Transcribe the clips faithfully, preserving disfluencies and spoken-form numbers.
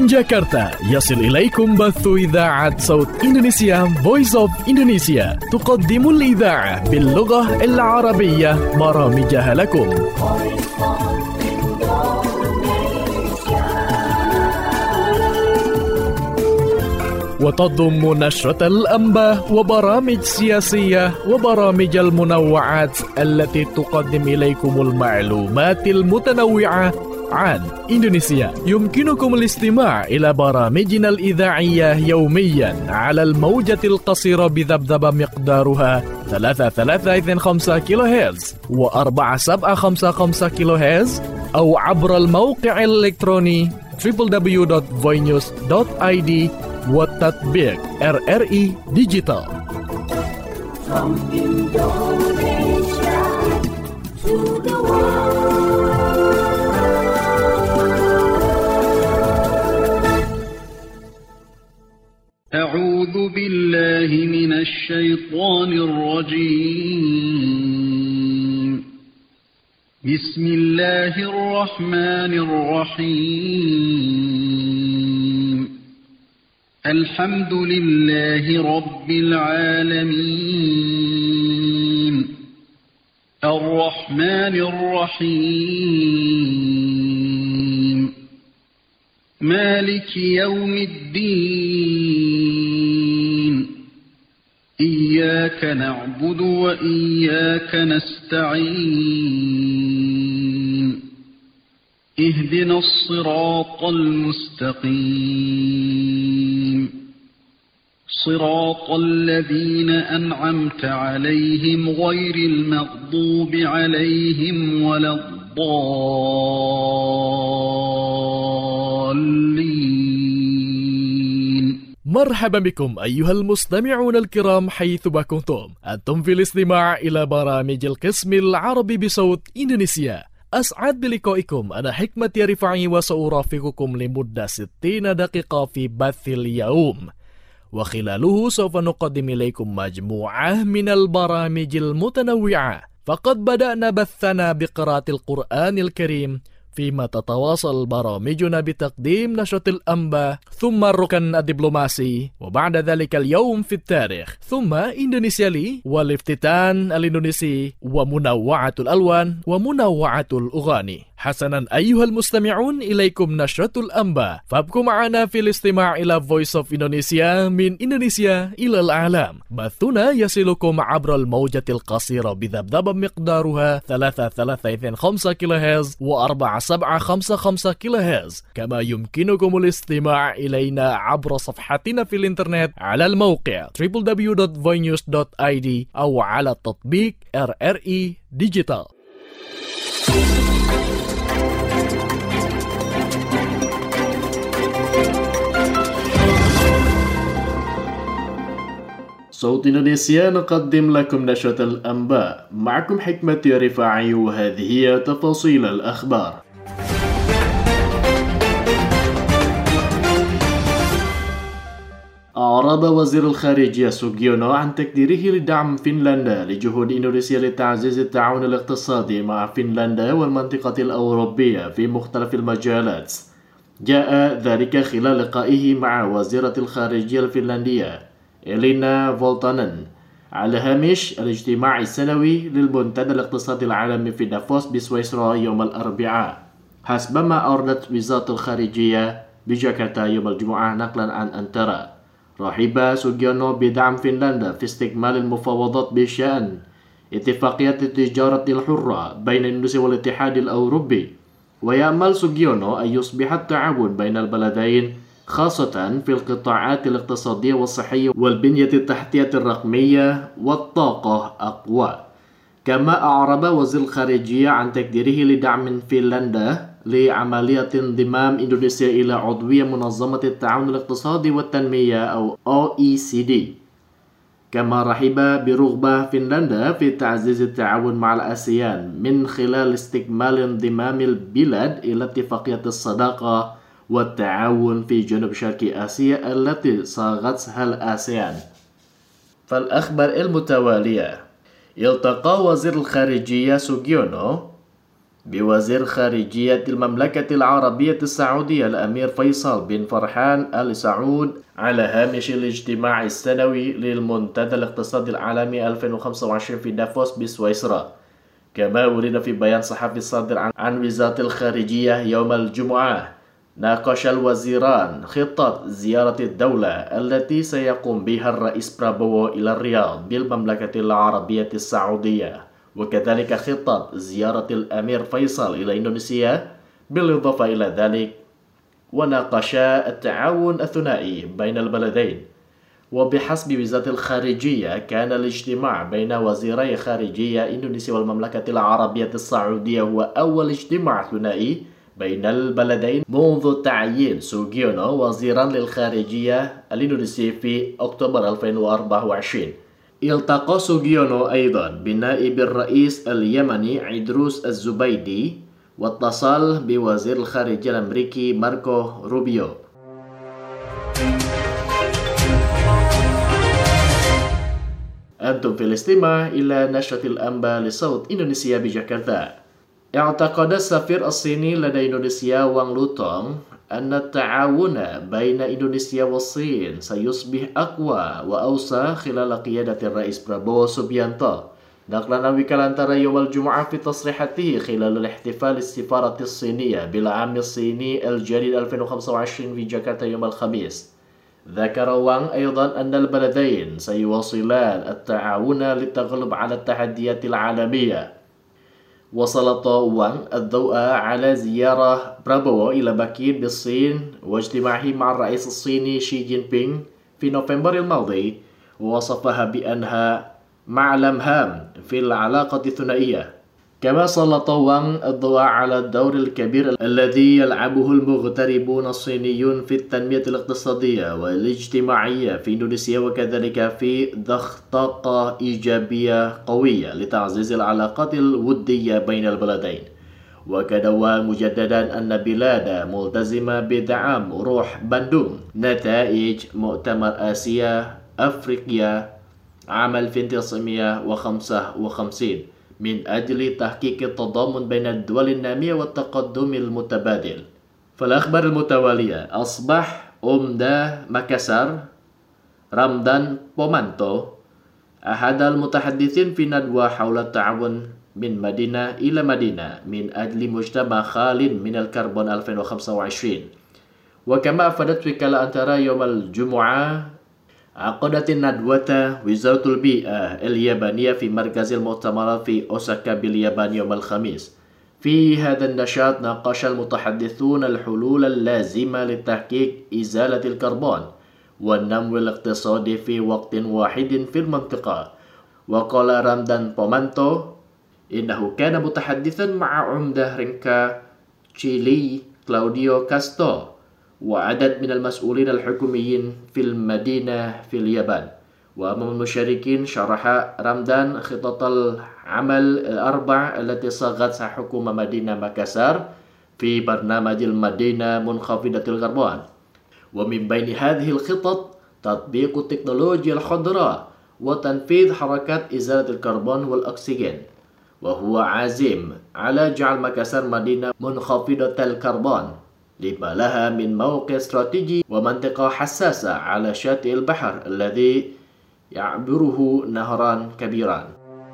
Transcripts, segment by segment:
من جاكرتا يصل إليكم بث إذاعة صوت إندونيسيا Voice of Indonesia تقدم الإذاعة باللغة العربية برامجها لكم. وتضم نشرة الأنباء وبرامج سياسية وبرامج المنوعات التي تقدم إليكم المعلومات المتنوعة عن إندونيسيا. يمكنكم الاستماع إلى برامجنا الإذاعية يوميا على الموجة القصيرة بذبذبة مقدارها ثلاثة ثلاثة اثنين خمسة كيلو هرتز وأربعة سبعة خمسة خمسة كيلو هرتز أو عبر الموقع الإلكتروني دبليو دبليو دبليو دوت voinews دوت آي دي والتطبيق آر آر إي Digital. From Indonesia to the world. أعوذ بالله من الشيطان الرجيم. بسم الله الرحمن الرحيم. الحمد لله رب العالمين الرحمن الرحيم مالك يوم الدين إياك نعبد وإياك نستعين اهدنا الصراط المستقيم صراط الذين أنعمت عليهم غير المغضوب عليهم ولا الضالين. مرحبا بكم أيها المستمعون الكرام حيثما كنتم. أنتم في الاستماع إلى برامج القسم العربي بصوت إندونيسيا. أسعد بلقائكم. أنا حكمة رفاعي وسأرافقكم لمدة ستين دقيقة في بث اليوم، وخلاله سوف نقدم إليكم مجموعة من البرامج المتنوعة. فقد بدأنا بثنا بقراءة القرآن الكريم، فيما تتواصل برامجنا بتقديم نشرة الأنباء، ثم الركن الدبلوماسي، وبعد ذلك اليوم في التاريخ، ثم إندونيسيا لي، والافتتان الإندونيسي، ومنوعة الألوان، ومنوعة الأغاني. حسنا أيها المستمعون، إليكم نشرة الأنباء، فابقوا معنا في الاستماع إلى Voice of Indonesia من إندونيسيا إلى العالم. بثنا يصلكم عبر الموجة القصيرة بذبذبة مقدارها ثلاثة ثلاثة اثنين خمسة كيلو هرتز وأربعة سبعة خمسة خمسة كيلو هرتز. كما يمكنكم الاستماع إلينا عبر صفحتنا في الإنترنت على الموقع دبليو دبليو دبليو دوت voinews دوت آي دي أو على التطبيق آر آر إي Digital. صوت إندونيسيا نقدم لكم نشرة الأنباء. معكم حكمة رفاعي، وهذه هي تفاصيل الأخبار. أعرب وزير الخارجية سوغيونو عن تقديره لدعم فنلندا لجهود إندونيسيا لتعزيز التعاون الاقتصادي مع فنلندا والمنطقة الأوروبية في مختلف المجالات. جاء ذلك خلال لقائه مع وزيرة الخارجية الفنلندية إلينا فولتانن على هامش الاجتماع السنوي للمنتدى الاقتصادي العالمي في دافوس بسويسرا يوم الأربعاء، حسب ما أوردت وزارة الخارجية بجاكرتا يوم الجمعة نقلا عن أنترا. رحب سوغيونو بدعم فنلندا في استكمال المفاوضات بشأن اتفاقية التجارة الحرة بين إندونيسيا والاتحاد الأوروبي، ويأمل سوغيونو أن يصبح التعاون بين البلدين خاصة في القطاعات الاقتصادية والصحية والبنية التحتية الرقمية والطاقة أقوى. كما أعرب وزير الخارجية عن تقديره لدعم فنلندا لعملية انضمام إندونيسيا إلى عضوية منظمة التعاون الاقتصادي والتنمية أو أو إي سي دي. كما رحب برغبة فنلندا في تعزيز التعاون مع الآسيان من خلال استكمال انضمام البلاد إلى اتفاقية الصداقة والتعاون في جنوب شرق آسيا التي صاغتها الآسيان. فالأخبار المتوالية: التقى وزير الخارجية سوغيونو بوزير خارجية المملكة العربية السعودية الأمير فيصل بن فرحان آل سعود على هامش الاجتماع السنوي للمنتدى الاقتصادي العالمي ألفين وخمسة وعشرين في دافوس بسويسرا. كما ورد في بيان صحفي صادر عن وزارة الخارجية يوم الجمعة، ناقش الوزيران خطة زيارة الدولة التي سيقوم بها الرئيس برابوو إلى الرياض بالمملكة العربية السعودية، وكذلك خطة زيارة الأمير فيصل إلى إندونيسيا. بالإضافة إلى ذلك، وناقشا التعاون الثنائي بين البلدين. وبحسب وزارة الخارجية، كان الاجتماع بين وزيري خارجية إندونيسيا والمملكة العربية السعودية هو أول اجتماع ثنائي بين البلدين منذ تعيين سوغيونو وزيرا للخارجية الإندونيسي في أكتوبر ألفين وأربعة وعشرين. التقى سوغيونو أيضا بنائب الرئيس اليمني عيدروس الزبيدي، واتصل بوزير الخارجية الأمريكي ماركو روبيو. أنتم في الاستماع إلى نشرة الأنباء لصوت إندونيسيا بجاكرتا. اعتقد السفير الصيني لدى إندونيسيا وانغ لوتونغ أن التعاون بين إندونيسيا والصين سيصبح أقوى وأوسع خلال قيادة الرئيس برابوو سوبيانتو. نقلا وكالانترا يوم الجمعة في تصريحاته خلال الاحتفال السفارة الصينية بالعام الصيني الجديد ألفين وخمسة وعشرين في جاكرتا يوم الخميس. ذكر وانغ أيضا أن البلدين سيواصلان التعاون للتغلب على التحديات العالمية. وسلط وانغ الضوء على زيارة برابوو إلى بكين بالصين واجتماعه مع الرئيس الصيني شي جين بينغ في نوفمبر الماضي، ووصفها بأنها معلم هام في العلاقة الثنائية. كما سلط وانغ الضوء على الدور الكبير الذي يلعبه المغتربون الصينيون في التنمية الاقتصادية والاجتماعية في إندونيسيا، وكذلك في ضخ طاقة إيجابية قوية لتعزيز العلاقات الودية بين البلدين. وكدوا مجددا أن بلاده ملتزمة بدعم روح بندung نتائج مؤتمر آسيا أفريقيا عام ألف وتسعمائة وخمسة وخمسين من أجل تحقيق التضامن بين الدول النامية والتقدم المتبادل. فالأخبار المتوالية، أصبح أمدا ماكاسار رمضان بومانتو أحد المتحدثين في ندوة حول التعاون من مدينة إلى مدينة من أجل مجتمع خال من الكربون ألفين وخمسة وعشرين. وكما أفادت وكالة أنترا يوم الجمعة، عقدت الندوة وزارة البيئة اليابانية في مركز المؤتمرات في أوساكا باليابان يوم الخميس. في هذا النشاط ناقش المتحدثون الحلول اللازمة لتحقيق إزالة الكربون والنمو الاقتصادي في وقت واحد في المنطقة. وقال رمضان بومانتو إنه كان متحدثا مع عمدة رينكا تشيلي كلاوديو كاستو وعدد من المسؤولين الحكوميين في المدينة في اليابان. وأمام المشاركين شرح رمضان خطط العمل الأربع التي صاغتها حكومة مدينة ماكاسار في برنامج المدينة منخفضة الكربون. ومن بين هذه الخطط تطبيق التكنولوجيا الخضراء وتنفيذ حركات إزالة الكربون والأكسجين. وهو عازم على جعل ماكاسار مدينة منخفضة الكربون لما لها من موقع استراتيجي ومنطقة حساسة على شاطئ البحر الذي يعبره نهران كبيران.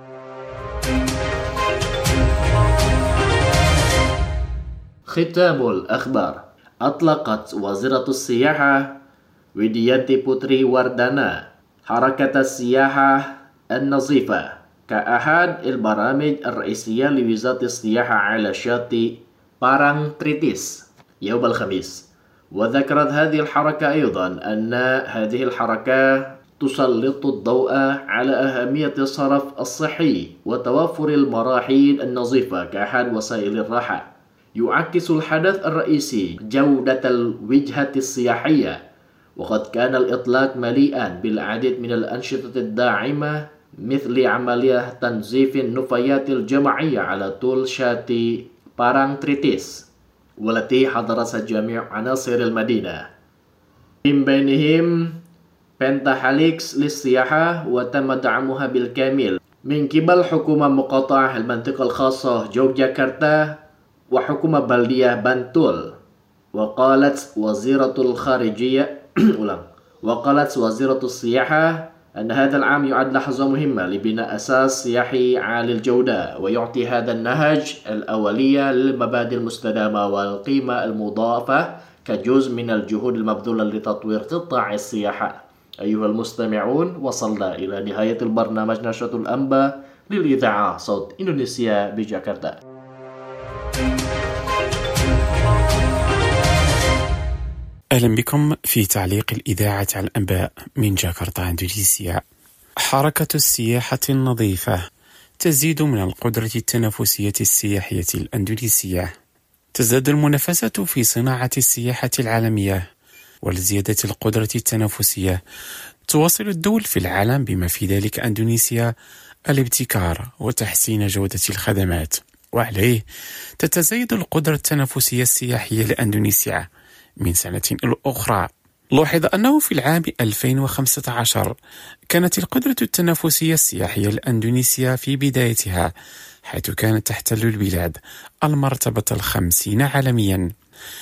ختام الأخبار. أطلقت وزيرة السياحة ويديانتي بوتري وردانا حركة السياحة النظيفة كأحد البرامج الرئيسية لوزارة السياحة على شاطئ بارانغتريتيس يوم الخميس. وذكرت هذه الحركة أيضا أن هذه الحركة تسلط الضوء على أهمية الصرف الصحي وتوفر المراحيض النظيفة كأحد وسائل الراحة. يعكس الحدث الرئيسي جودة الوجهة السياحية، وقد كان الإطلاق مليئا بالعديد من الأنشطة الداعمة مثل عملية تنظيف النفايات الجماعية على طول شاطئ بارانغتريتيس، والتي حضرتها جميع عناصر المدينة، من بينهم بنتاهاليكس للسياحة وتم دعمها بالكامل من قبل حكومة مقاطعة المنطقة الخاصة يوغياكرتا وحكومة بلدية بنتول. وقالت وزيرة الخارجية وقالت وزيرة السياحة أن هذا العام يعد لحظة مهمة لبناء أساس سياحي عالي الجودة، ويعطي هذا النهج الأولية للمبادئ المستدامة والقيمة المضافة كجزء من الجهود المبذولة لتطوير قطاع السياحة. أيها المستمعون، وصلنا إلى نهاية البرنامج نشرة الأنباء للإذاعة صوت إندونيسيا بجاكرتا. أهلا بكم في تعليق الإذاعة على الأنباء من جاكرتا إندونيسيا. حركة السياحة النظيفة تزيد من القدرة التنافسية السياحية الأندونيسية. تزداد المنافسة في صناعة السياحة العالمية، ولزيادة القدرة التنافسية تواصل الدول في العالم بما في ذلك أندونيسيا الابتكار وتحسين جودة الخدمات، وعليه تتزايد القدرة التنافسية السياحية لأندونيسيا من سنة إلى أخرى. لوحظ أنه في العام ألفين وخمسة عشر كانت القدرة التنافسية السياحية لأندونيسيا في بدايتها، حيث كانت تحتل البلاد المرتبة الخمسين عالميا،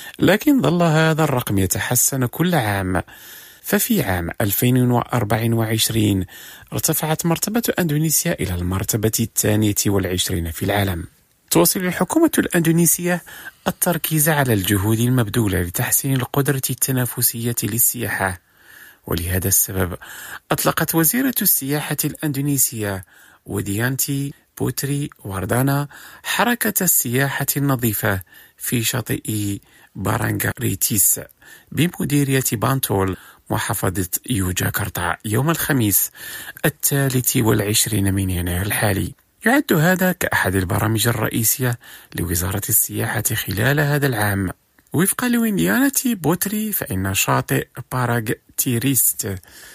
لكن ظل هذا الرقم يتحسن كل عام. ففي عام ألفين وأربعة وعشرين ارتفعت مرتبة أندونيسيا إلى المرتبة الثانية والعشرين في العالم. تواصل الحكومة الأندونيسية التركيز على الجهود المبذولة لتحسين القدرة التنافسية للسياحة، ولهذا السبب أطلقت وزيرة السياحة الأندونيسية وديانتي بوتري واردانا حركة السياحة النظيفة في شاطئ بارانغاريتيس بمديرية بانتول محافظة يوجاكرتا يوم الخميس الثالث والعشرين من يناير الحالي. يعد هذا كأحد البرامج الرئيسية لوزارة السياحة خلال هذا العام. وفقا لوينديانتي بوتري، فإن شاطئ باراغتيريست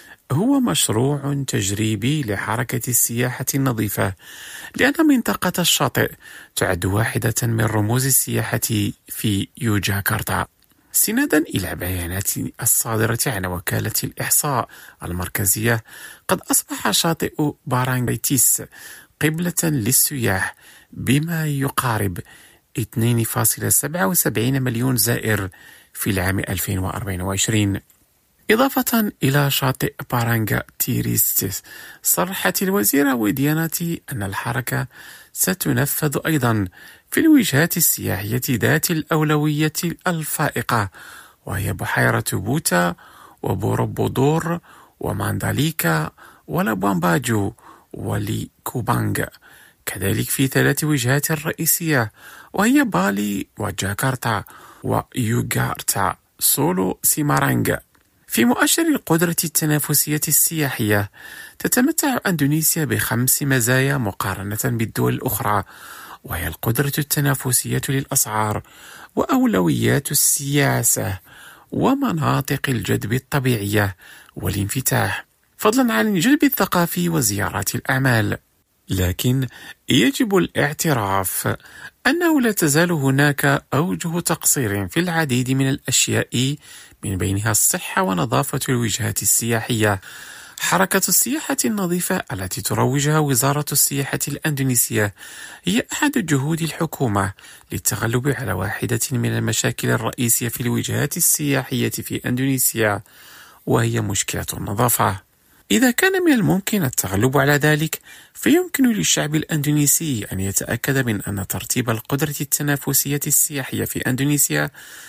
هو مشروع تجريبي لحركة السياحة النظيفة، لأن منطقة الشاطئ تعد واحدة من رموز السياحة في يوجاكرتا. استنادا إلى بيانات الصادرة عن وكالة الإحصاء المركزية، قد أصبح شاطئ بارانغاريتيس قبلة للسياح بما يقارب اثنين فاصلة سبعة وسبعين مليون زائر في العام ألفين وأربعة وعشرين. إضافة إلى شاطئ بارانغاريتيس، صرحت الوزيرة وديانتي أن الحركة ستنفذ أيضا في الوجهات السياحية ذات الأولوية الفائقة، وهي بحيرة بوتا وبوروبودور ومانداليكا ولابوامباجو وليكوبانغ، كذلك في ثلاث وجهات رئيسية وهي بالي وجاكرتا ويوغارتا سولو سيمارانغ. في مؤشر القدرة التنافسية السياحية، تتمتع أندونيسيا بخمس مزايا مقارنة بالدول الأخرى، وهي القدرة التنافسية للأسعار وأولويات السياسة ومناطق الجذب الطبيعية والانفتاح، فضلا عن الجلب الثقافي وزيارات الأعمال. لكن يجب الاعتراف أنه لا تزال هناك أوجه تقصير في العديد من الأشياء، من بينها الصحة ونظافة الوجهات السياحية. حركة السياحة النظيفة التي تروجها وزارة السياحة الأندونيسية هي أحد جهود الحكومة للتغلب على واحدة من المشاكل الرئيسية في الوجهات السياحية في أندونيسيا، وهي مشكلة النظافة. إذا كان من الممكن التغلب على ذلك، فيمكن للشعب الأندونيسي أن يتأكد من أن ترتيب القدرة التنافسية السياحية في أندونيسيا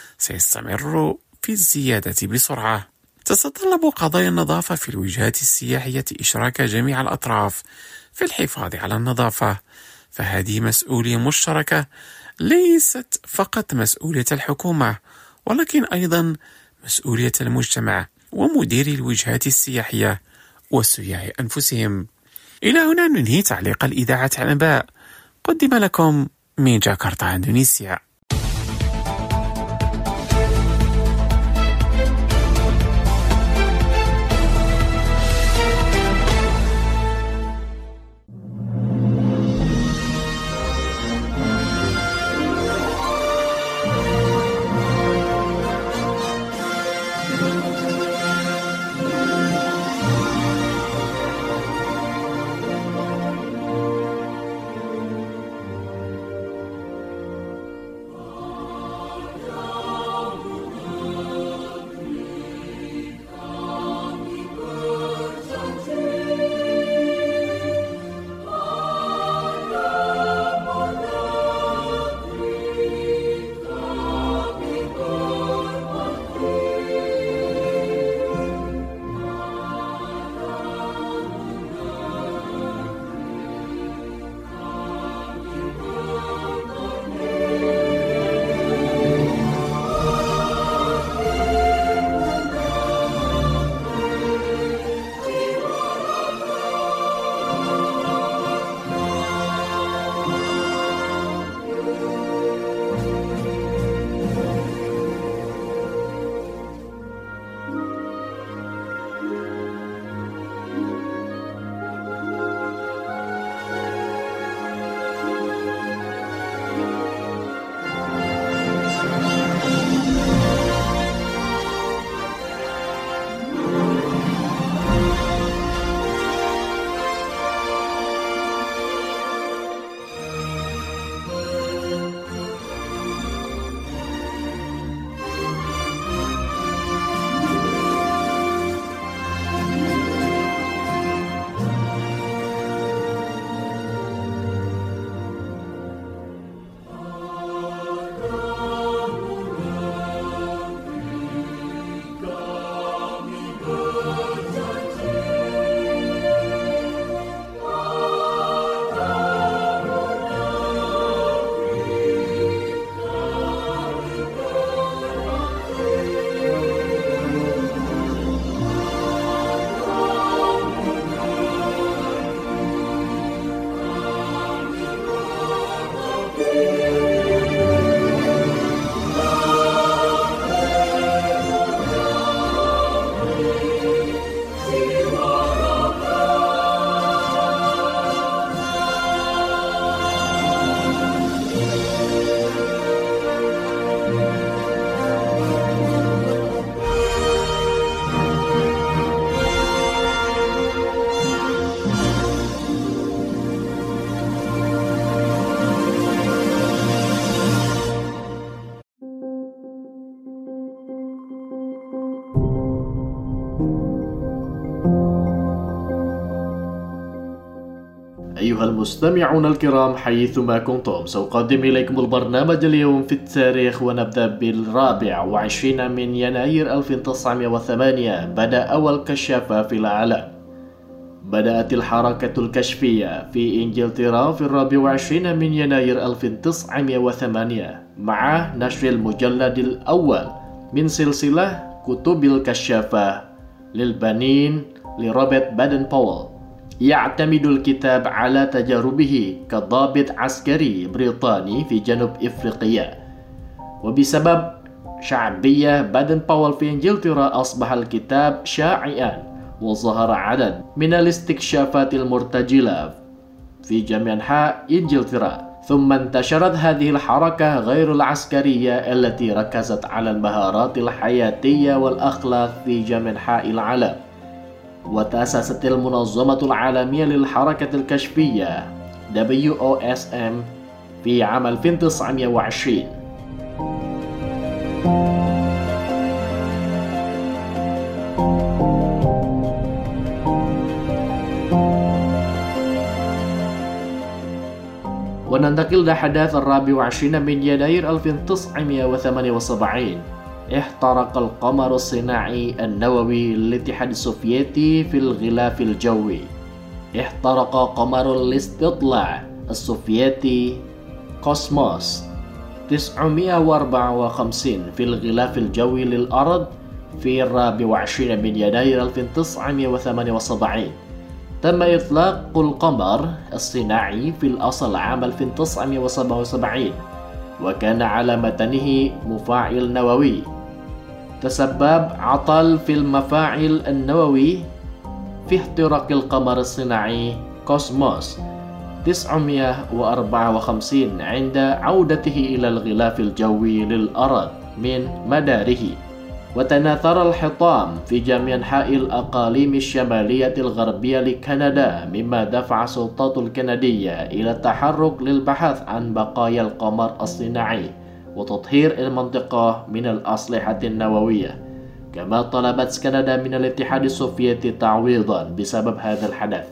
سيستمر في الزيادة بسرعة. تتطلب قضايا النظافة في الوجهات السياحية إشراك جميع الأطراف في الحفاظ على النظافة، فهذه مسؤولية مشتركة ليست فقط مسؤولية الحكومة، ولكن أيضا مسؤولية المجتمع ومديري الوجهات السياحية والسياح أنفسهم. إلى هنا ننهي تعليق الإذاعة على الأنباء، قدم لكم من جاكرتا إندونيسيا. أيها المستمعون الكرام حيثما كنتم، سأقدم إليكم البرنامج اليوم في التاريخ، ونبدأ بالرابع وعشرين من يناير ألف وتسعمائة وثمانية. بدأ أول كشافة في العالم. بدأت الحركة الكشفية في إنجلترا في الرابع وعشرين من يناير ألف وتسعمائة وثمانية مع نشر المجلد الأول من سلسلة كتب الكشافة للبنين لروبرت بادن باول. يعتمد الكتاب على تجاربه كضابط عسكري بريطاني في جنوب إفريقيا، وبسبب شعبية بادن باول في إنجلترا أصبح الكتاب شائعا، وظهر عدد من الاستكشافات المرتجلة في جميع أنحاء إنجلترا. ثم انتشرت هذه الحركة غير العسكرية التي ركزت على المهارات الحياتية والأخلاق في جميع أنحاء العالم، وتأسست المنظمة العالمية للحركة الكشفية دبليو أو إس إم في عام ألف وتسعمائة وعشرين. وننتقل لحدث الرابع والعشرين من يناير ألف وتسعمائة وثمانية وسبعين. احترق القمر الصناعي النووي للاتحاد السوفيتي في الغلاف الجوي. احترق قمر الاستطلاع السوفيتي كوسموس تسعمائة وأربعة وخمسين في الغلاف الجوي للأرض في الرابع والعشرين من يناير ألف وتسعمائة وثمانية وسبعين. تم إطلاق القمر الصناعي في الأصل عام ألف وتسعمائة وسبعة وسبعين، وكان على متنه مفاعل نووي. تسبب عطل في المفاعل النووي في احتراق القمر الصناعي كوسموس تسعمائة وأربعة وخمسين عند عودته إلى الغلاف الجوي للأرض من مداره. وتناثر الحطام في جميع أنحاء الأقاليم الشمالية الغربية لكندا، مما دفع السلطات الكندية إلى التحرك للبحث عن بقايا القمر الصناعي وتطهير المنطقة من الأسلحة النووية. كما طلبت كندا من الاتحاد السوفيتي تعويضا بسبب هذا الحدث.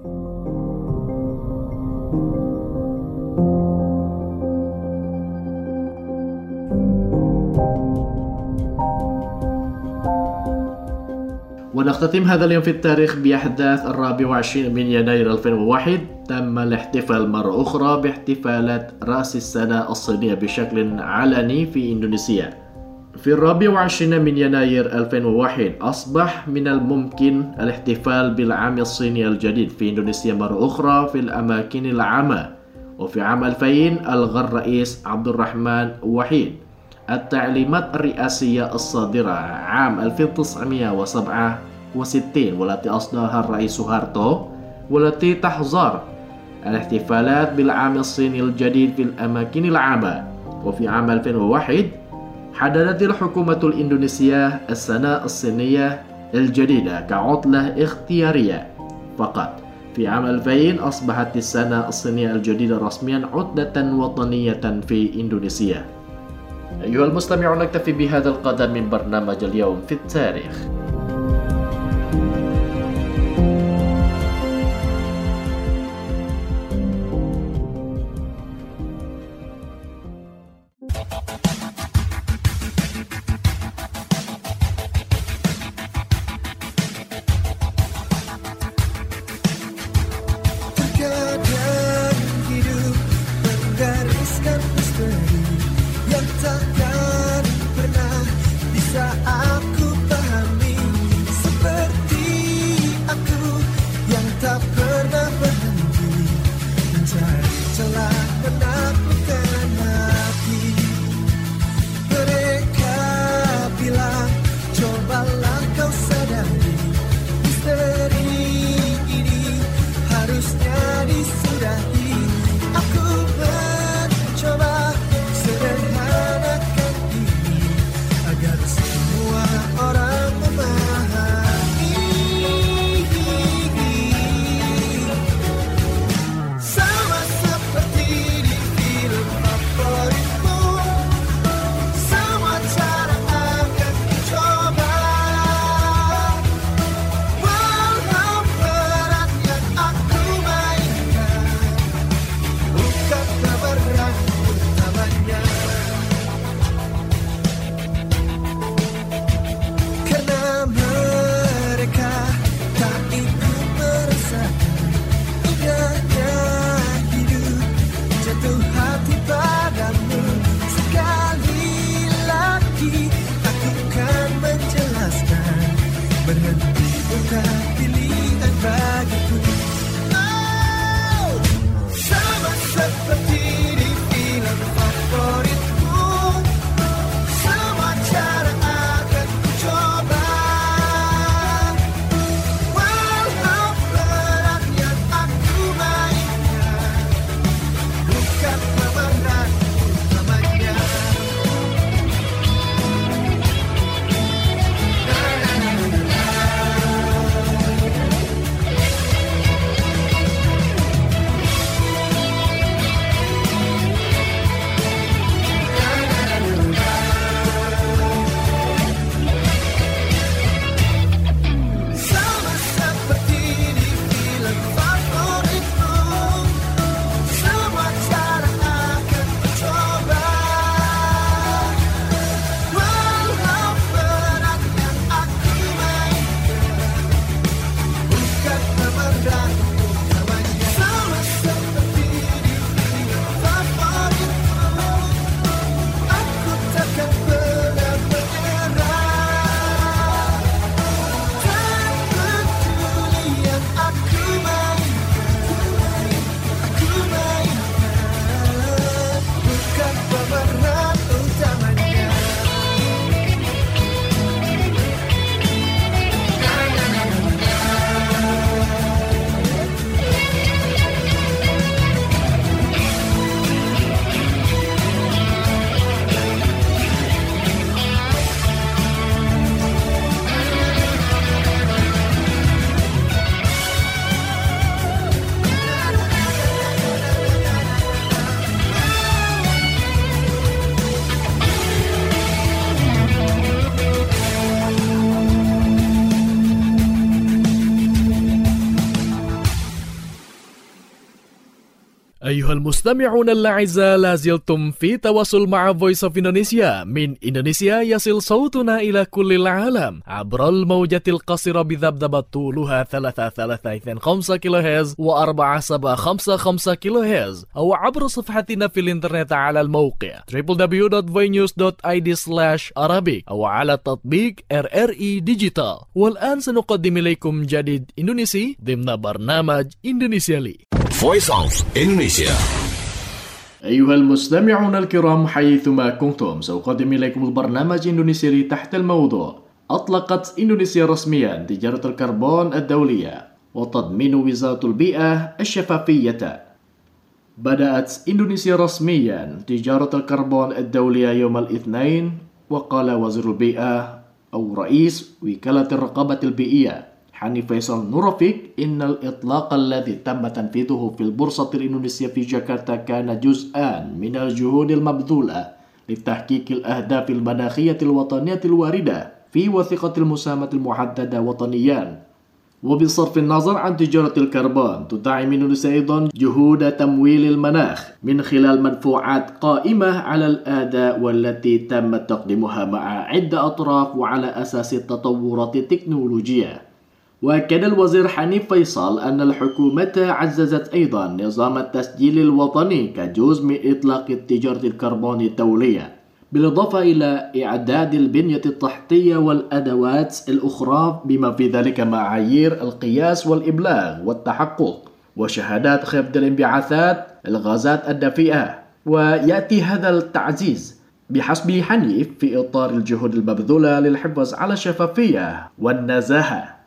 ونختتم هذا اليوم في التاريخ بأحداث الرابع والعشرين من يناير ألفين وواحد. تم الاحتفال مرة أخرى باحتفالات رأس السنة الصينية بشكل علني في إندونيسيا. في الرابع والعشرين من يناير ألفين وواحد أصبح من الممكن الاحتفال بالعام الصيني الجديد في إندونيسيا مرة أخرى في الأماكن العامة. وفي عام ألفين ألغى الرئيس عبد الرحمن وحيد التعليمات الرئاسية الصادرة عام ألف وتسعمائة وسبعة وستين والتي أصدرها الرئيس سوهارتو، والتي تحظر الاحتفالات بالعام الصيني الجديد في الأماكن العامة. وفي عام ألفين وواحد حددت الحكومة الإندونيسية السنة الصينية الجديدة كعطلة اختيارية فقط. في عام ألفين أصبحت السنة الصينية الجديدة رسميا عطلة وطنية في إندونيسيا. أيها المستمعون، نكتفي بهذا القدر من برنامج اليوم في التاريخ. Terkadang hidup menggariskan misteri yang takkan pernah bisa aku pahami. أيها المستمعون الأعزاء، لازلتم في تواصل مع Voice of Indonesia. من إندونيسيا يصل صوتنا إلى كل العالم عبر الموجة القصيرة بذبذبة طولها ثلاثة ثلاثة اثنين خمسة كيلو هرتز وأربعة سبعة خمسة خمسة كيلو هرتز، أو عبر صفحتنا في الإنترنت على الموقع دبليو دبليو دبليو دوت voinews دوت آي دي سلاش arabic أو على تطبيق آر آر إي ديجيتال. والآن سنقدم إليكم جديد إندونيسي ضمن برنامج إندونيسيا لي. Voice of Indonesia. أيها المستمعون الكرام حيثما كنتم، سأقدم إليكم البرنامج إندونيسيا لي تحت الموضوع: أطلقت إندونيسيا رسميا تجارة الكربون الدولية وتضمين وزارة البيئة الشفافية. بدأت إندونيسيا رسميا تجارة الكربون الدولية يوم الاثنين، وقال وزير البيئة أو رئيس وكالة الرقابة البيئية حني فيصل نورفيك إن الإطلاق الذي تم تنفيذه في البورصة الإندونيسية في جاكرتا كان جزءا من الجهود المبذولة لتحقيق الأهداف المناخية الوطنية الواردة في وثيقة المساهمة المحددة وطنيا. وبصرف النظر عن تجارة الكربون، تدعم إندونيسيا أيضا جهود تمويل المناخ من خلال مدفوعات قائمة على الأداء والتي تم تقديمها مع عدة أطراف وعلى أساس التطورات التكنولوجية. وأكد الوزير حني فيصل أن الحكومة عززت أيضا نظام التسجيل الوطني كجزء من إطلاق تجارة الكربون الدولية، بالإضافة إلى إعداد البنية التحتية والأدوات الأخرى بما في ذلك معايير القياس والإبلاغ والتحقق وشهادات خفض الانبعاثات الغازات الدفيئة. ويأتي هذا التعزيز بحسب حني في إطار الجهود المبذولة للحفاظ على الشفافية والنزاهة.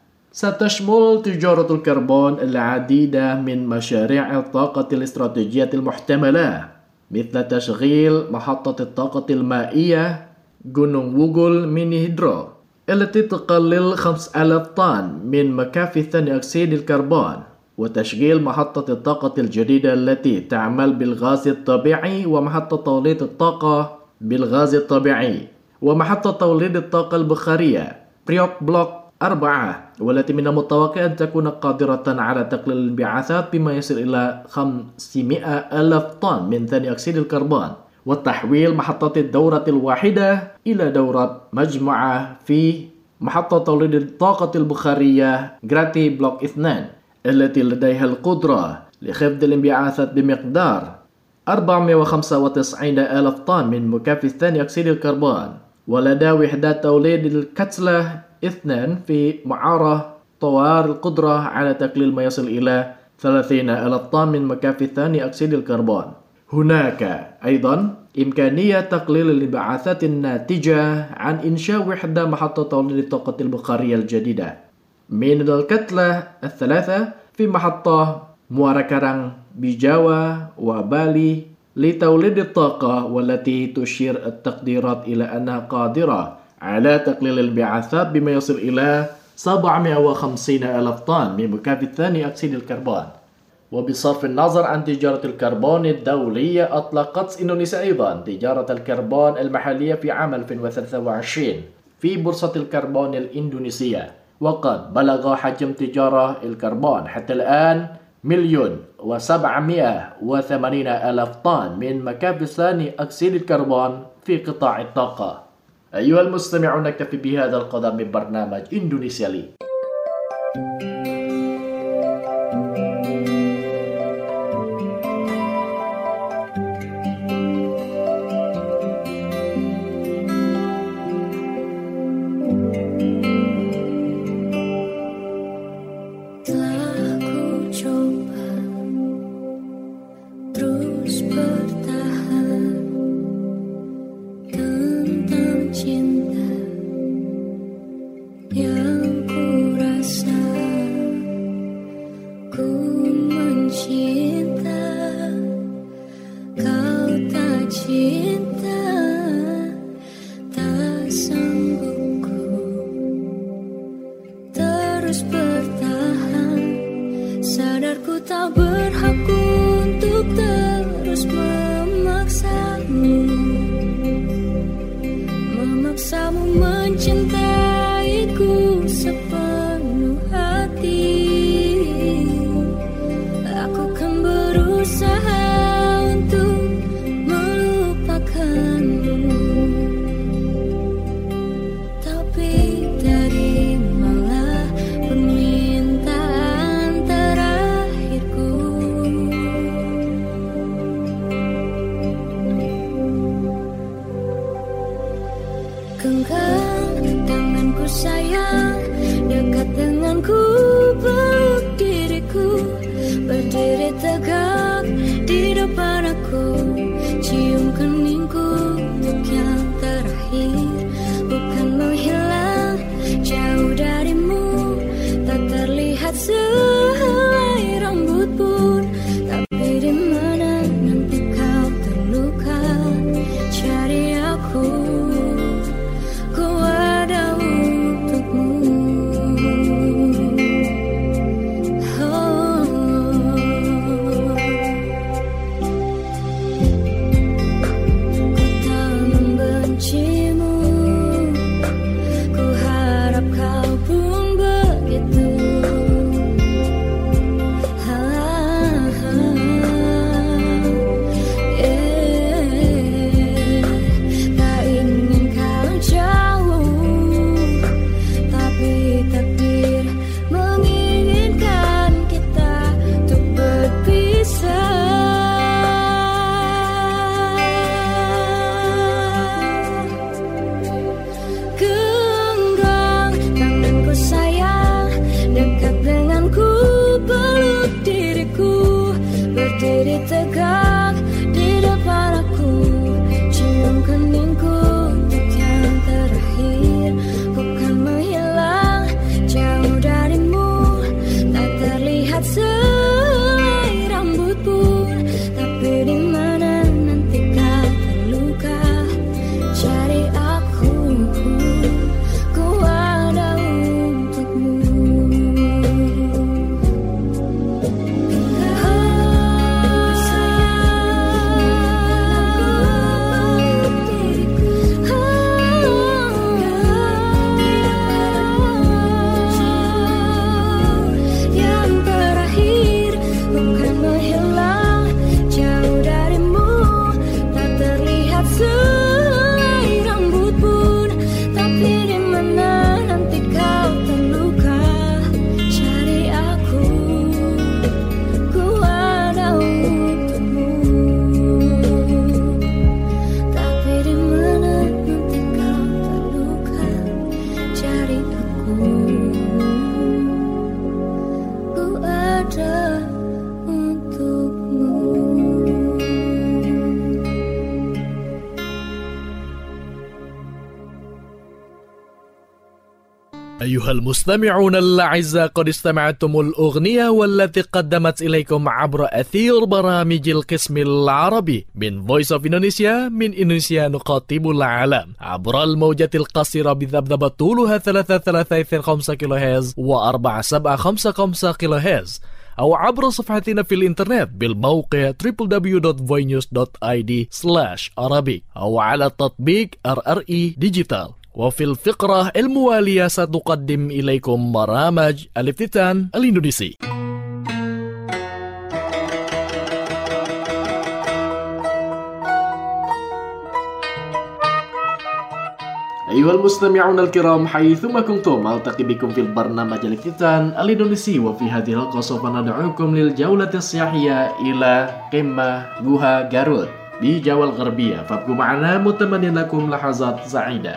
ستشمل تجارة الكربون العديد من مشاريع الطاقة الاستراتيجية المحتملة، مثل تشغيل محطة الطاقة المائية جونونغ ووغول ميني هيدرو التي تقلل خمسة آلاف طن من مكافي ثاني أكسيد الكربون، وتشغيل محطة الطاقة الجديدة التي تعمل بالغاز الطبيعي، ومحطة توليد الطاقة بالغاز الطبيعي، ومحطة توليد الطاقة البخارية بريوك بلوك أربعة، والتي من المتوقع أن تكون قادرة على تقليل الانبعاثات بما يصل إلى خمسمائة ألف طن من ثاني أكسيد الكربون، وتحويل محطة الدورة الواحدة إلى دورة مجموعة في محطة توليد الطاقة البخارية جراتي بلوك اثنين، التي لديها القدرة لخفض الانبعاثات بمقدار أربعمائة وخمسة وتسعين ألف طن من مكافي ثاني أكسيد الكربون. ولدى وحدات توليد الكتلة اثنان في معارة طوار القدرة على تقليل ما يصل إلى ثلاثين ألف طن من مكافي ثاني أكسيد الكربون. هناك أيضا إمكانية تقليل الانبعاثات الناتجة عن إنشاء وحدة محطة توليد الطاقة البخارية الجديدة من الكتلة الثلاثة في محطة موارا كارang بجاوا وبالي لتوليد الطاقة، والتي تشير التقديرات إلى أنها قادرة على تقليل الانبعاثات بما يصل إلى سبعمائة وخمسين ألف طن من مكافي ثاني أكسيد الكربون. وبصرف النظر عن تجارة الكربون الدولية، أطلقت إندونيسيا أيضا تجارة الكربون المحلية في عام ألفين وثلاثة وعشرين في بورصة الكربون الإندونيسية، وقد بلغ حجم تجارة الكربون حتى الآن مليون وسبعمائة وثمانين ألف طن من مكافي ثاني أكسيد الكربون في قطاع الطاقة. أيها المستمعون، نكتفي بهذا القدر من برنامج إندونيسيا لي. Sadarku tak berhak untuk terus berdiri tegak di depan aku, cium keningku untuk yang terakhir. Bukan menghilang jauh darimu, tak terlihat sehelai rambut pun. Tapi di mana nanti kau terluka, cari aku, ku ada untukmu. Oh. Ku tak membencimu, ku harap kau pun begitu. Berdiri tegak di depan aku, cium keningku untuk yang terakhir. Bukan menghilang jauh darimu, tak terlihat sehelai rambut pun. Tapi di mana nanti kau terluka, cari aku, ku ada untukmu. أيها المستمعون الأعزاء، قد استمعتم الأغنية والتي قدمت إليكم عبر أثير برامج القسم العربي من Voice of Indonesia. من إندونيسيا نقاطب العالم عبر الموجة القصيرة بذبذبة طولها ثلاثة ثلاثة خمسة كيلو هرتز وأربعة سبعة خمسة خمسة كيلو هرتز، أو عبر صفحتنا في الإنترنت بالموقع دبليو دبليو دبليو دوت فوي نيوز دوت آي دي سلاش عربي، أو على تطبيق آر آر إي ديجيتال. وفي الفقرة الموالية ستقدم إليكم برامج الافتتان الإندونيسي. أيها المستمعون الكرام، حيثما كنتم ألتقي بكم في البرنامج الافتتان الإندونيسي. وفي هذه الحلقة سوف ندعوكم للجولة السياحية إلى قمة جوها جاروت بجاوة الغربية، فابقوا معنا متمنين لكم لحظات سعيدة.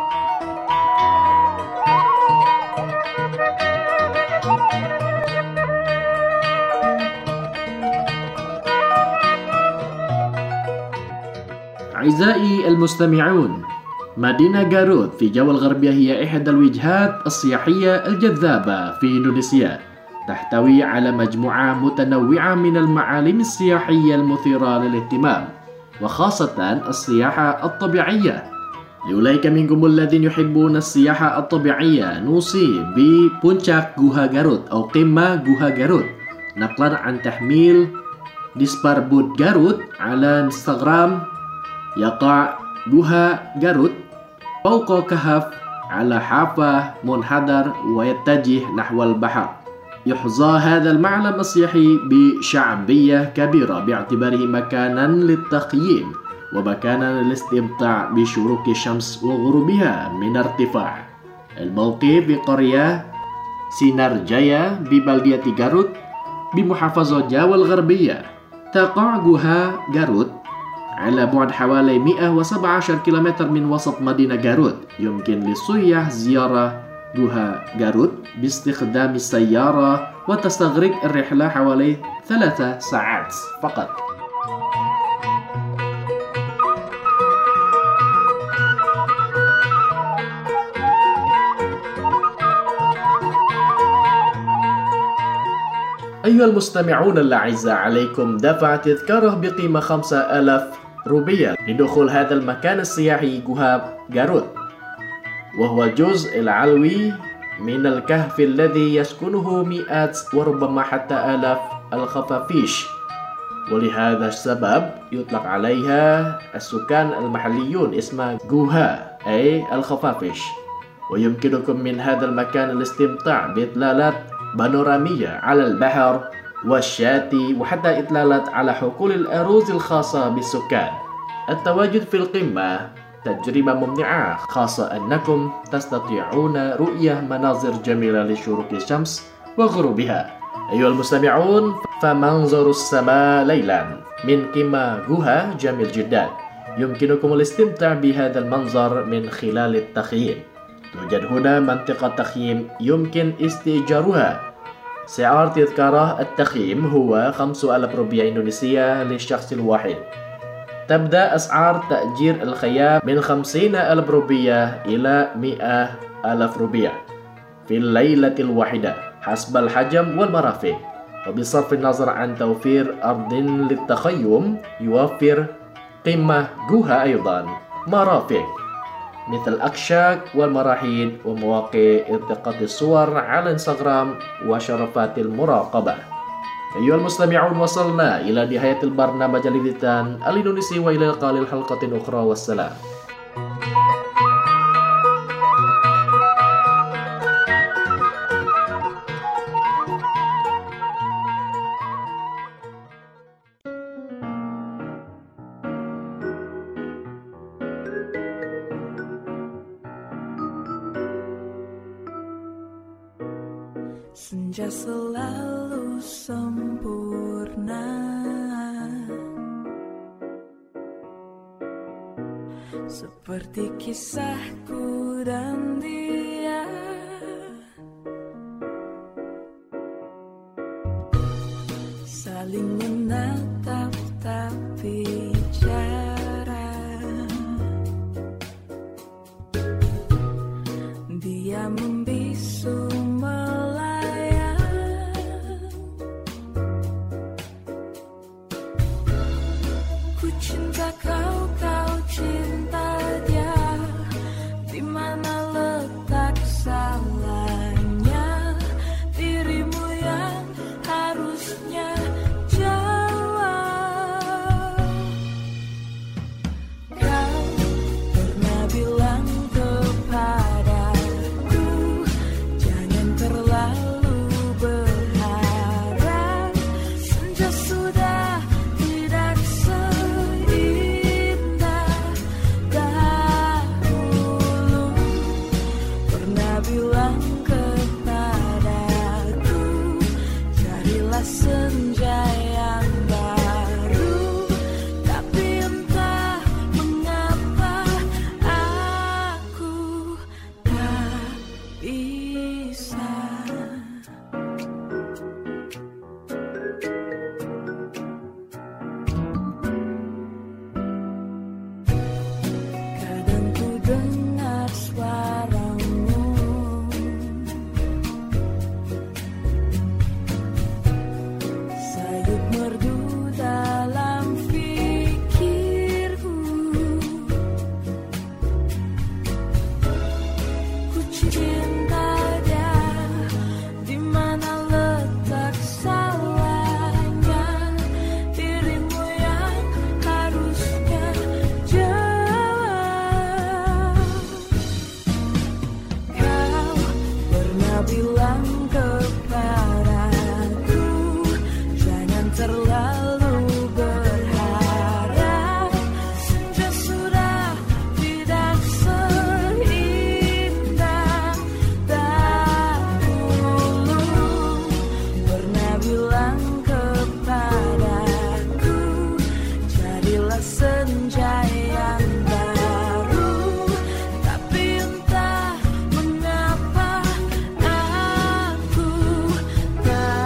أعزائي المستمعون، مدينة جاروت في جاوة الغربية هي إحدى الوجهات السياحية الجذابة في إندونيسيا، تحتوي على مجموعة متنوعة من المعالم السياحية المثيرة للاهتمام، وخاصة السياحة الطبيعية. لأولئك منكم الذين يحبون السياحة الطبيعية، نوصي ببونشاك جوها جاروت أو قمة جوها جاروت، نقلا عن تحميل ديسباربود جاروت على انستغرام. يقع جوها جاروت فوق كهف على حافة منحدر ويتجه نحو البحر. يحظى هذا المعلم السياحي بشعبية كبيرة باعتباره مكانا للتخييم ومكانا للاستمتاع بشروق الشمس وغروبها من ارتفاع. الموقع في قرية سينارجايا ببلدية جاروت بمحافظة جاوة الغربية. تقع جوها جاروت على بعد حوالي مئة وسبعة عشر كيلومتر من وسط مدينة جاروت. يمكن للسياح زيارة جوها جاروت باستخدام السيارة وتستغرق الرحلة حوالي ثلاث ساعات فقط. أيها المستمعون الأعزاء، عليكم دفع تذكره بقيمة خمسة آلاف روبية لدخول هذا المكان السياحي جوها جاروت، وهو الجزء العلوي من الكهف الذي يسكنه مئات وربما حتى آلاف الخفافيش، ولهذا السبب يطلق عليها السكان المحليون اسمها جوها أي الخفافيش. ويمكنكم من هذا المكان الاستمتاع بإطلالات بانورامية على البحر والشاتي وحتى إطلالات على حقول الأرز الخاصة بالسكان. التواجد في القمة تجربة ممتعة، خاصة أنكم تستطيعون رؤية مناظر جميلة لشروق الشمس وغروبها. أيها المستمعون، فمنظر السماء ليلا من قمة جوها جميل جدا. يمكنكم الاستمتاع بهذا المنظر من خلال التخييم. توجد هنا منطقة تخييم يمكن استئجارها. سعر تذكرة التخييم هو خمسة آلاف روبية إندونيسية للشخص الواحد. تبدأ أسعار تأجير الخيام من خمسين ألف روبية إلى مئة ألف روبية في الليلة الواحدة حسب الحجم والمرافق. وبصرف النظر عن توفير أرض للتخيم، يوفر قمة جوها أيضا مرافق مثل الأكشاك والمراحيض ومواقع التقاط الصور على انستغرام وشرفات المراقبة. أيها المستمعون، وصلنا إلى نهاية البرنامج الجديد الإندونيسي، وإلى اللقاء الحلقة أخرى، والسلام. Senja selalu sempurna, seperti kisahku dan dia. Saling menatap tapi jarang. Dia membisu cinta kau, kau cinta dia. Di mana letak salahnya? Dirimu yang harusnya jawab. Kau pernah bilang kepadaku, jangan terlalu berharap. Senja sudah tidak bilang kepadaku, carilah senja yang baru. Tapi entah mengapa aku tak bisa. Kadang ku dengar suara bilang kepadaku, jangan terlalu berharap. Senja sudah tidak seindah dahulu. Pernah bilang kepadaku, jadilah senja yang baru. Tapi entah mengapa aku tak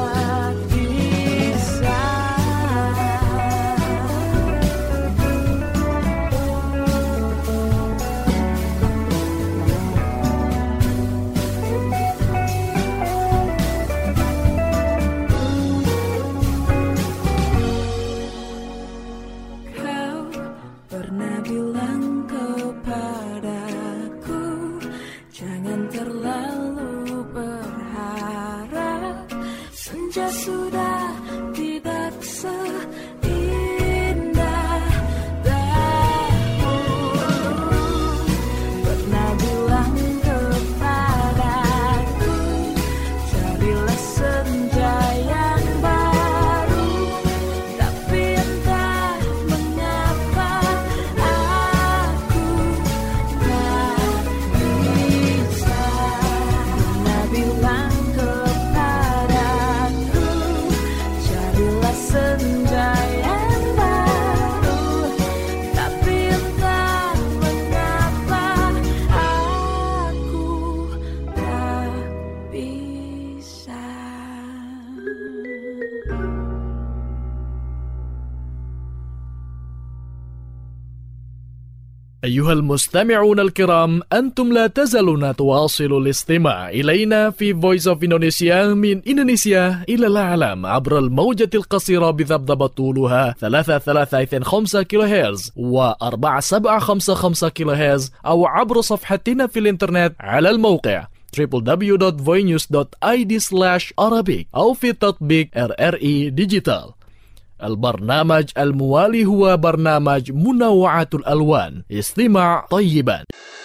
أيها المستمعون الكرام، أنتم لا تزالون تواصلوا الاستماع إلينا في Voice of Indonesia من إندونيسيا إلى العالم عبر الموجة القصيرة بذبذبة طولها ثلاثة ثلاثة اثنين خمسة كيلو هرتز وأربعة سبعة خمسة خمسة كيلو هرتز، أو عبر صفحتنا في الإنترنت على الموقع دبليو دبليو دبليو دوت voinews دوت آي دي سلاش Arabic أو في تطبيق آر آر إي ديجيتال. البرنامج الموالي هو برنامج منوعات الألوان. استمع طيبا.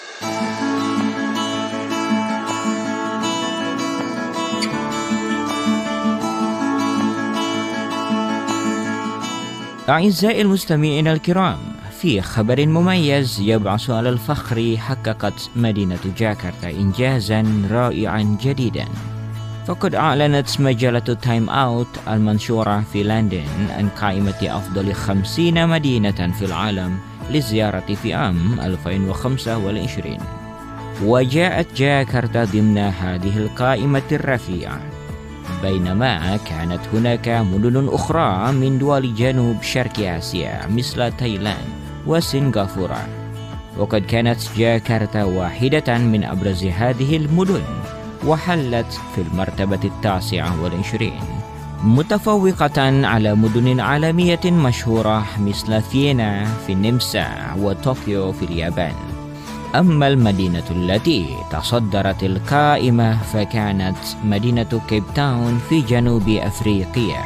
أعزائي المستمعين الكرام، في خبر مميز يبعث على الفخر، حققت مدينة جاكرتا إنجازا رائعا جديدا. فقد أعلنت مجلة تايم أوت المنشورة في لندن عن قائمة أفضل خمسين مدينة في العالم للزيارة في عام ألفين وخمسة وعشرين، وجاءت جاكرتا ضمن هذه القائمة الرفيعة، بينما كانت هناك مدن أخرى من دول جنوب شرق آسيا مثل تايلاند وسنغافورة. وقد كانت جاكرتا واحدة من أبرز هذه المدن، وحلت في المرتبة التاسعة والعشرين، متفوقة على مدن عالمية مشهورة مثل فيينا في النمسا وطوكيو في اليابان. أما المدينة التي تصدرت القائمة فكانت مدينة كيب تاون في جنوب أفريقيا.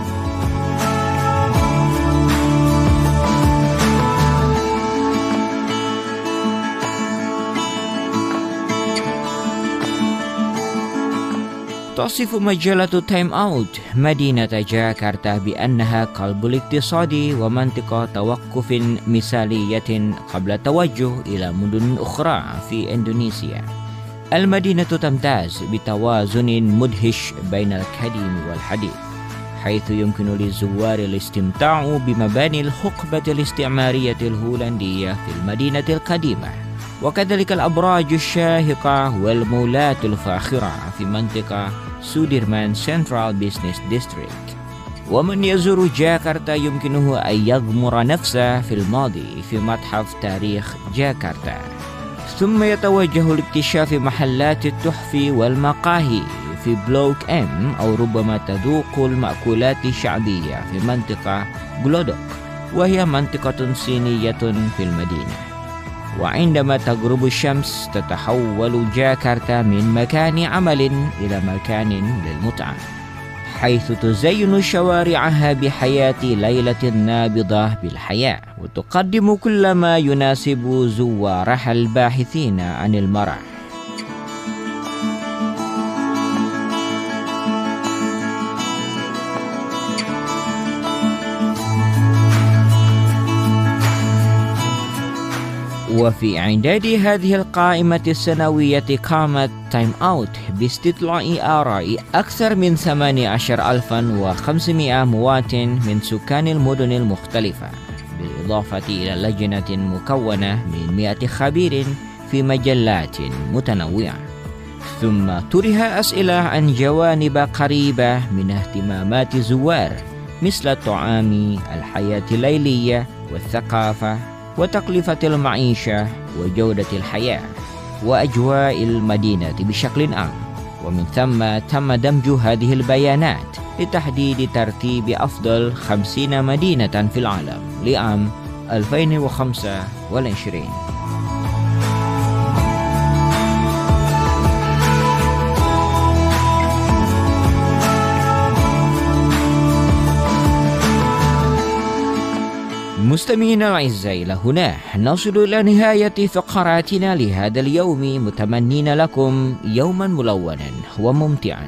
تصف مجلة تايم أوت مدينة جاكرتا بأنها قلب الاقتصاد ومنطقة توقف مثالية قبل التوجه إلى مدن أخرى في إندونيسيا. المدينة تمتاز بتوازن مدهش بين القديم والحديث، حيث يمكن للزوار الاستمتاع بمباني الحقبة الاستعمارية الهولندية في المدينة القديمة، وكذلك الأبراج الشاهقة والمولات الفاخرة في منطقة سوديرمان سنترال بيزنس ديستريكت. ومن يزور جاكرتا يمكنه أن يغمر نفسه في الماضي في متحف تاريخ جاكرتا، ثم يتوجه لاكتشاف محلات التحف والمقاهي في بلوك إم، أو ربما تذوق المأكولات الشعبية في منطقة غلودوك، وهي منطقة صينية في المدينة. وعندما تغرب الشمس تتحول جاكرتا من مكان عمل إلى مكان للمتعة، حيث تزين شوارعها بحياة ليلة نابضة بالحياة، وتقدم كل ما يناسب زوارها الباحثين عن المرح. وفي إعداد هذه القائمة السنوية قامت تايم أوت باستطلاع آراء أكثر من ثمانية عشر ألفا وخمسمائة مواطن من سكان المدن المختلفة، بالإضافة إلى لجنة مكونة من مئة خبير في مجلات متنوعة. ثم طرح أسئلة عن جوانب قريبة من اهتمامات الزوار، مثل الطعام، الحياة الليلية، والثقافة، وتكلفة المعيشة، وجودة الحياة، وأجواء المدينة بشكل عام. ومن ثم تم دمج هذه البيانات لتحديد ترتيب أفضل خمسين مدينة في العالم لعام ألفين وخمسة وعشرين. مستمعينا الأعزاء، إلى هنا نصل إلى نهاية فقراتنا لهذا اليوم، متمنين لكم يوما ملونا وممتعا.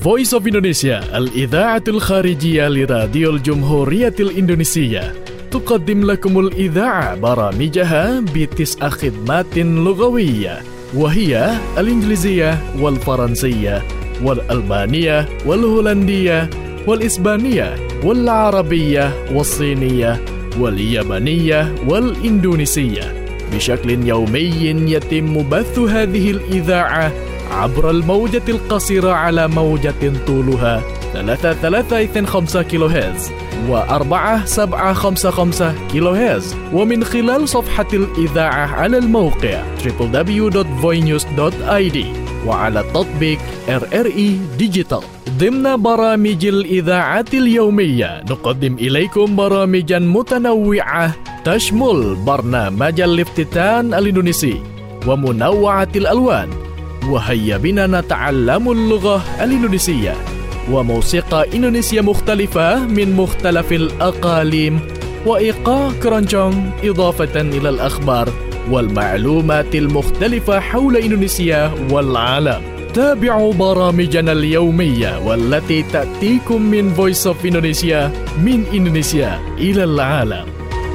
Voice of Indonesia الإذاعة الخارجية لراديو الجمهورية الإندونيسية تقدم لكم الإذاعة برامجها بتسع خدمات لغوية، وهي الإنجليزية والفرنسية والألبانية والهولندية والإسبانية والعربية والصينية واليابانية والإندونيسية. بشكل يومي يتم بث هذه الإذاعة عبر الموجة القصيرة على موجة طولها ثلاثة ثلاثة اثنين خمسة كيلو هرتز وأربعة سبعة خمسة خمسة كيلو هرتز، ومن خلال صفحة الإذاعة على الموقع دبليو دبليو دبليو دوت فوينيوز دوت آي دي وعلى التطبيق آر آر إي ديجيتال. ضمن برامج الإذاعة اليومية نقدم إليكم برامجا متنوعة تشمل برنامج الافتتان الإندونيسي ومنوعة الألوان، وهيا بنا نتعلم اللغة الإندونيسية، وموسيقى إندونيسية مختلفة من مختلف الأقاليم، وإيقاع كرونجونج، إضافة إلى الأخبار والمعلومات المختلفة حول إندونيسيا والعالم. تابعوا برامجنا اليومية والتي تأتيكم من Voice of Indonesia من إندونيسيا إلى العالم.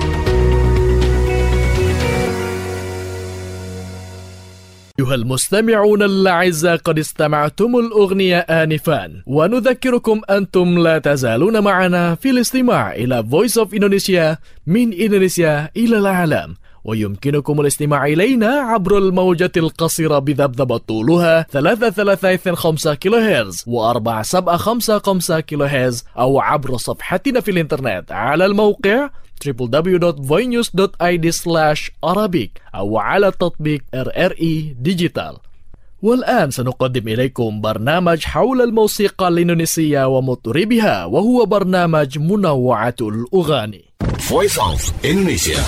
أيها المستمعون الأعزاء، قد استمعتم الأغنية آنفا، ونذكركم أنتم لا تزالون معنا في الاستماع إلى Voice of Indonesia من إندونيسيا إلى العالم، ويمكنكم الاستماع إلينا عبر الموجة القصيرة بذبذبة طولها ثلاثة ثلاثة اثنين خمسة كيلو هرتز وأربعة سبعة خمسة خمسة كيلو هرتز، أو عبر صفحتنا في الإنترنت على الموقع دبليو دبليو دبليو دوت فوينيوز دوت آي دي سلاش أرابيك أو على تطبيق آر آر إي ديجيتال. والآن سنقدم إليكم برنامج حول الموسيقى الإندونيسية ومطربها، وهو برنامج منوعة الأغاني. Voice of Indonesia.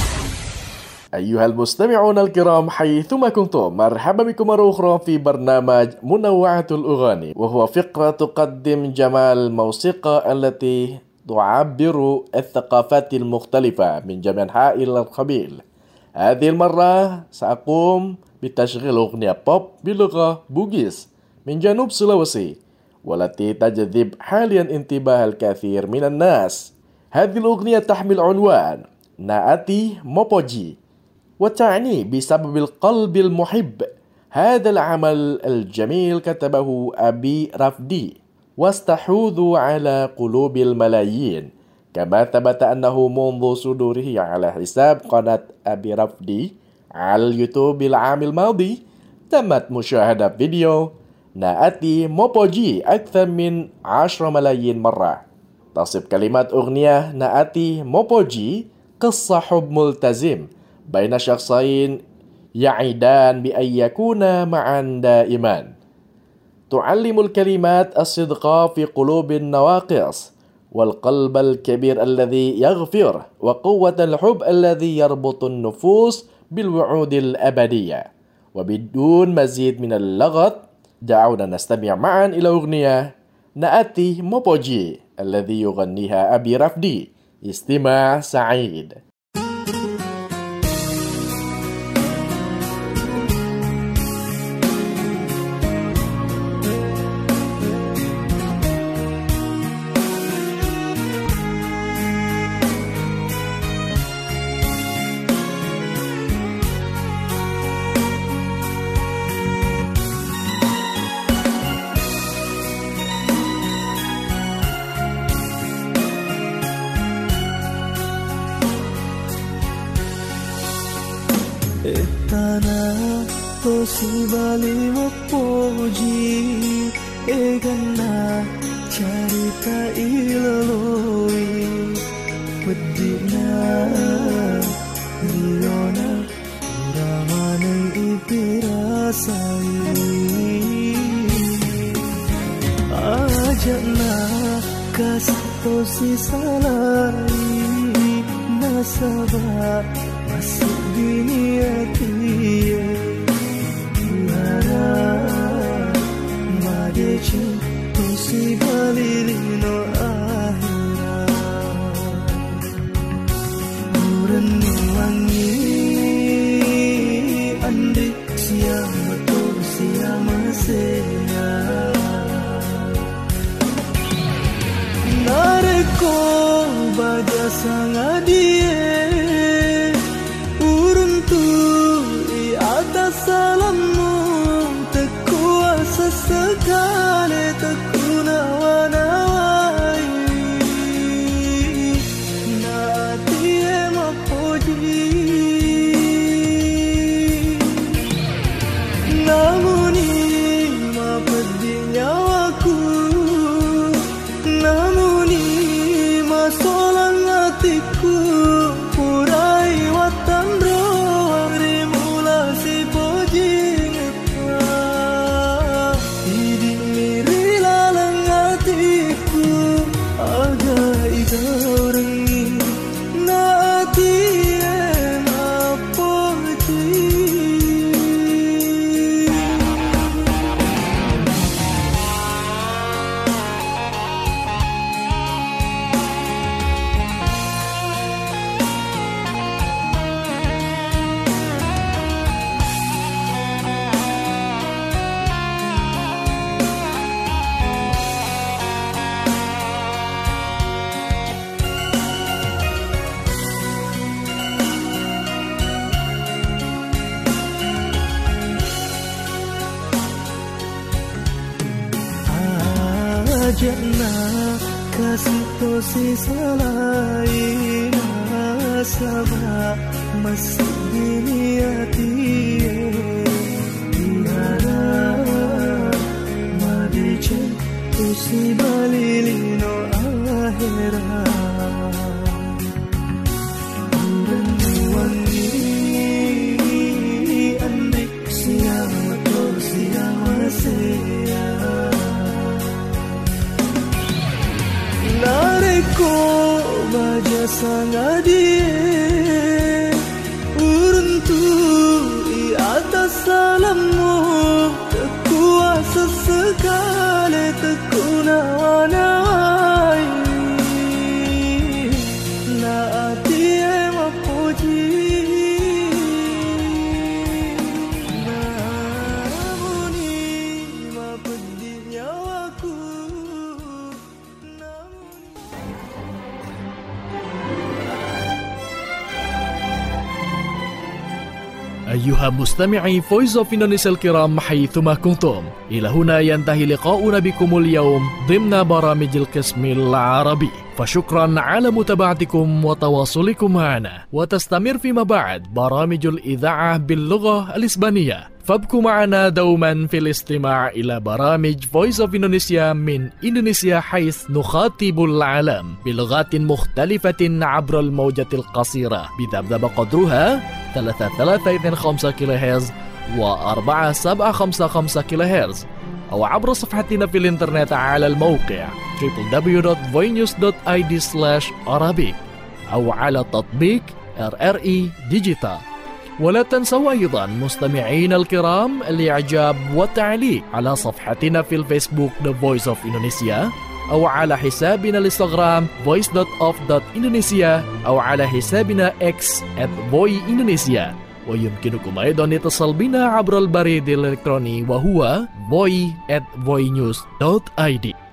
أيها المستمعون الكرام حيثما كنتم، مرحبا بكم مرة أخرى في برنامج منوعة الأغاني، وهو فقرة تقدم جمال الموسيقى التي تعبر الثقافات المختلفة من جميع أنحاء القبيل. هذه المرة سأقوم بتشغيل أغنية بوب بلغة بوغيس من جنوب سلوسي، والتي تجذب حاليا انتباه الكثير من الناس. هذه الأغنية تحمل عنوان نااتي موبوجي، وتعني بسبب القلب المحب. هذا العمل الجميل كتبه أبي رافدي واستحوذ على قلوب الملايين، كما ثبت أنه منذ صدوره على حساب قناة أبي رافدي على اليوتيوب العام الماضي تمت مشاهدة فيديو نااتي موبوجي أكثر من عشرة ملايين مرة. تصف كلمات أغنية نااتي موبوجي قصة حب ملتزم بين شخصين يعدان بأن يكونا معا دائما. تعلم الكلمات الصدق في قلوب النواقص، والقلب الكبير الذي يغفر، وقوة الحب الذي يربط النفوس بالوعود الأبدية. وبدون مزيد من اللغط دعونا نستمع معا إلى أغنية نااتي موبوجي الذي يغنيها أبي رافدي. استماع سعيد. Etana tosi bali mopoji egana carita ilaloi pedina liona ramane ipirasai ajana kas tosi salai nasaba masuk dunia dia lara madechi tosi balilino ahira urani wangi andi siama to siama sea Nareko baja sangat die uruntu i atas salammu tekuasa sekali tekunawanawai natie mapoji namuni mapedi nyawaku namuni masolang hatiku purai watan roh rimula si pojing idi miri lalang hatiku agai kau rengi na hati jana kasih tosi salain asaba masih diniati diara madice tosi balilino ahera wangi andik siang atau siang masaya Nareko baja sangat die uruntu i atas salammu tekuasa sekali tekunawanai na atie mapoji namuni mapedi nyawaku. أيها مستمعي فويس أوف إندونيسيا الكرام حيثما كنتم، إلى هنا ينتهي لقاؤنا بكم اليوم ضمن برامج القسم العربي، فشكرا على متابعتكم وتواصلكم معنا، وتستمر فيما بعد برامج الإذاعة باللغة الإسبانية، فابقوا معنا دوما في الاستماع إلى برامج فويس أوف إندونيسيا من إندونيسيا، حيث نخاطب العالم بلغات مختلفة عبر الموجة القصيرة بذبذب قدرها ثلاثة ثلاثة اثنين خمسة كيلو هرتز وأربعة سبعة خمسة خمسة كيلو هرتز، أو عبر صفحتنا في الإنترنت على الموقع دبليو دبليو دبليو دوت فوي نيوز دوت آي دي سلاش أرابيك، أو على تطبيق آر آر إي ديجيتال. ولا تنسوا أيضا مستمعين الكرام الإعجاب والتعليق على صفحتنا في الفيسبوك The Voice of Indonesia، أو على حسابنا الانستغرام voice dot off dot indonesia، أو على حسابنا X at voy indonesia. ويمكنكم أيضا الاتصال بنا عبر البريد الإلكتروني وهو voy at voy news dot I D.